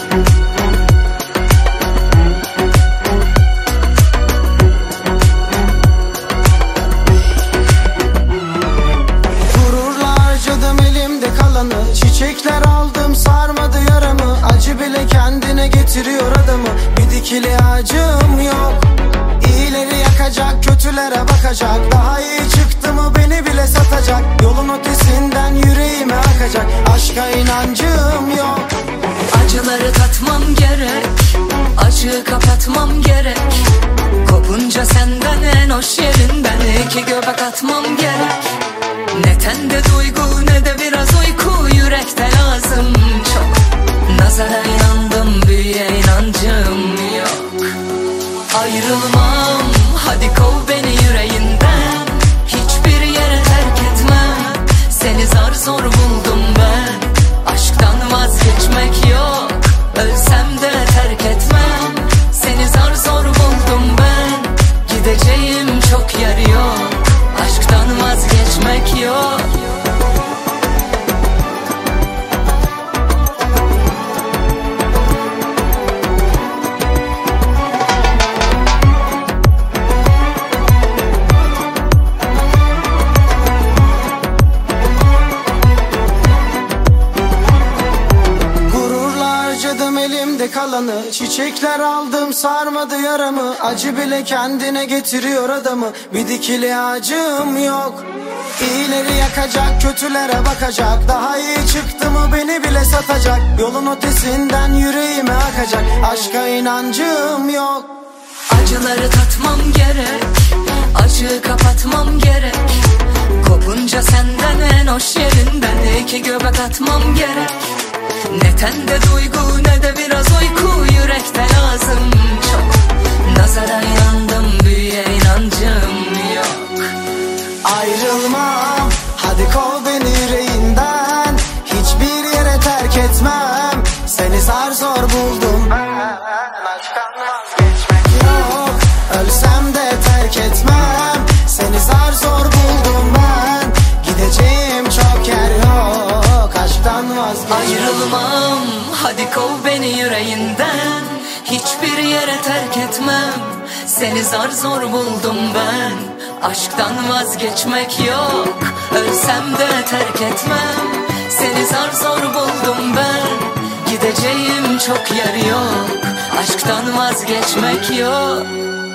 Çiçekler aldım, sarmadı yaramı. Acı bile kendine getiriyor adamı. Bir dikili ağacım yok, İyileri yakacak, kötülere bakacak. Daha iyi çıktı mı beni bile satacak. Yolun ötesinden yüreğime akacak. Aşka inancım yok. Acıları tatmam gerek, acıyı kapatmam gerek. Kopunca senden en hoş yerinden iki göbek atmam gerek. Ne tende duygu ne de biraz uyku, yürekte lazım çok. Nazara inandım, büyüye inancım yok. Ayrılmam, hadi kov beni yüreğinden. Hiçbir yere terk etmem, seni zar zor buldum ben. Aşktan vazgeçmek yok, ölsem de terk etmem. Seni zar zor buldum ben, gideceğim çok yer yok. Aşktan vazgeçmek yok. Elimde kalanı, çiçekler aldım, sarmadı yaramı. Acı bile kendine getiriyor adamı. Bir dikili ağacım yok, İyileri yakacak, kötülere bakacak. Daha iyi çıktı mı beni bile satacak. Yolun ötesinden yüreğime akacak. Aşka inancım yok. Acıları tatmam gerek, acıyı kapatmam gerek. Kopunca senden en hoş yerinden iki göbek atmam gerek. Ne tende duygu ne de biraz uyku, yürekte lazım çok. Nazara inandım, büyüye inancım yok. Ayrılmam, hadi kov beni yüreğinden. Hiçbir yere terk etmem, seni zar zor buldum ben. Aşktan vazgeçmek yok, ölsem de terk etmem. Seni zar zor buldum ben, gideceğim çok yer yok. Aşktan vazgeçmek. Ayrılmam, hadi kov beni yüreğinden. Hiçbir yere terk etmem, seni zar zor buldum ben. Aşktan vazgeçmek yok, ölsem de terk etmem. Seni zar zor buldum ben, gideceğim çok yer yok. Aşktan vazgeçmek yok.